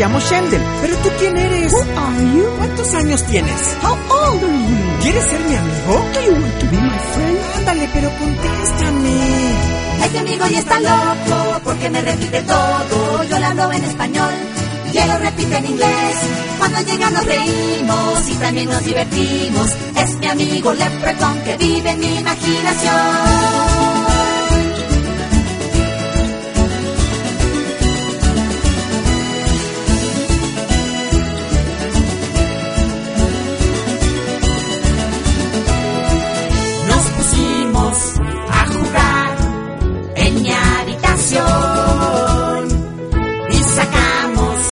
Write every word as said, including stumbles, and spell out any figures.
llamo Shendel. ¿Pero tú quién eres? Who are you? ¿Cuántos años tienes? How old are you? ¿Quieres ser mi amigo? Do you want to be my friend? Ándale, pero contéstame. Este amigo ya está loco porque me repite todo. Yo le hablo en español y él lo repite en inglés. Cuando llega nos reímos y también nos divertimos. Es mi amigo Leprechaun que vive en mi imaginación.